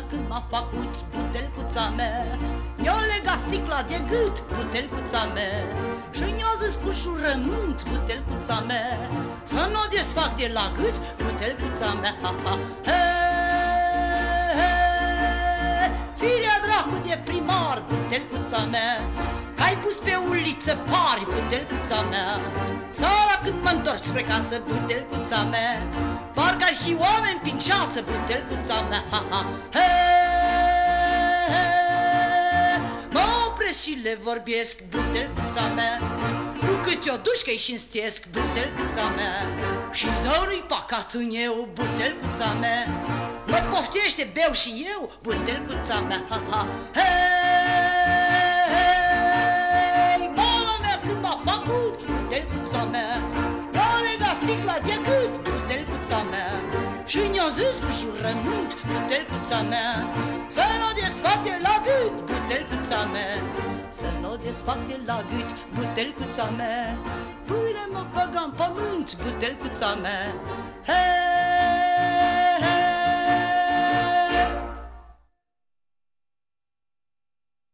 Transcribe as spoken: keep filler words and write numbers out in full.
când m-a făcut butelcuța mea. Mi-a legat sticla de gât, butelcuța mea, și mi-a zis cu jurământ, butelcuța mea, să nu o desfac de la gât, butelcuța mea. Ha, ha. He, he, firea dracu de primar, butelcuța mea, că-ai pus pe uliță pari, butelcuța mea. Seara când mă întorc spre casă, butelcuța mea, parcă ar fi oameni prin ceață, butelcuța mea. Ha, ha. He, he, mă opresc și le vorbesc, butelcuța mea, cu câte o dușcă-i șinstesc, butelcuța mea, și zău-i păcat în eu, butelcuța mea, mă poftește, beau și eu, butelcuța mea. Ha, ha. Hei, mama mea când m-a făcut, butelcuța mea, mi-a legat sticla de gât, butelcuța mea, și mi-a zis cu jurământ, butelcuța mea, să nu desfac de la gât, butelcuța mea, să nu desfac de la gât, butelcuța mea, până mă băga în pământ, butelcuța mea. Hei!